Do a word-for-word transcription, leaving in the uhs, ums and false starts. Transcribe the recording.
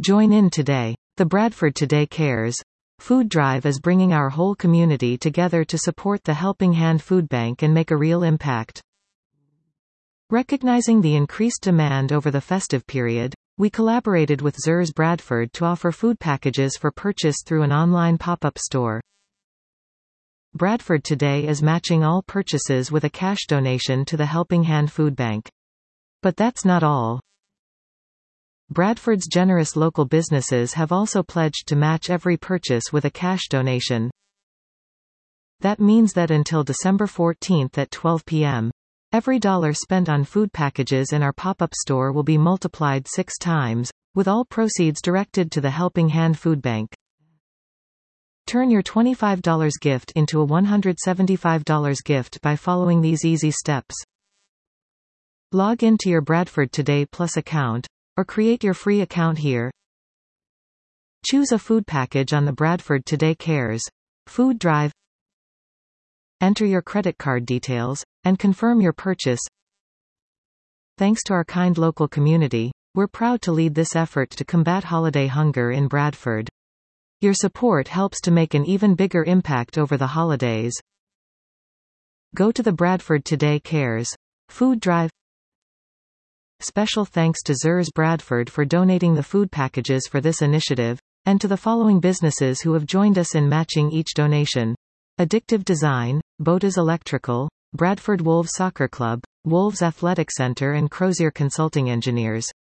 Join in today. The Bradford Today Cares food drive is bringing our whole community together to support the Helping Hand Food Bank and make a real impact. Recognizing the increased demand over the festive period, we collaborated with Zers Bradford to offer food packages for purchase through an online pop-up store. Bradford Today is matching all purchases with a cash donation to the Helping Hand Food Bank. But that's not all. Bradford's generous local businesses have also pledged to match every purchase with a cash donation. That means that until December fourteenth at twelve p m, every dollar spent on food packages in our pop-up store will be multiplied six times, with all proceeds directed to the Helping Hand Food Bank. Turn your twenty-five dollar gift into a one hundred seventy-five dollar gift by following these easy steps. Log into your Bradford Today Plus account, or create your free account here. Choose a food package on the Bradford Today Cares food drive. Enter your credit card details, and confirm your purchase. Thanks to our kind local community, we're proud to lead this effort to combat holiday hunger in Bradford. Your support helps to make an even bigger impact over the holidays. Go to the Bradford Today Cares food drive. Special thanks to Zers Bradford for donating the food packages for this initiative, and to the following businesses who have joined us in matching each donation: Addictive Design, Botas Electrical, Bradford Wolves Soccer Club, Wolves Athletic Center and Crozier Consulting Engineers.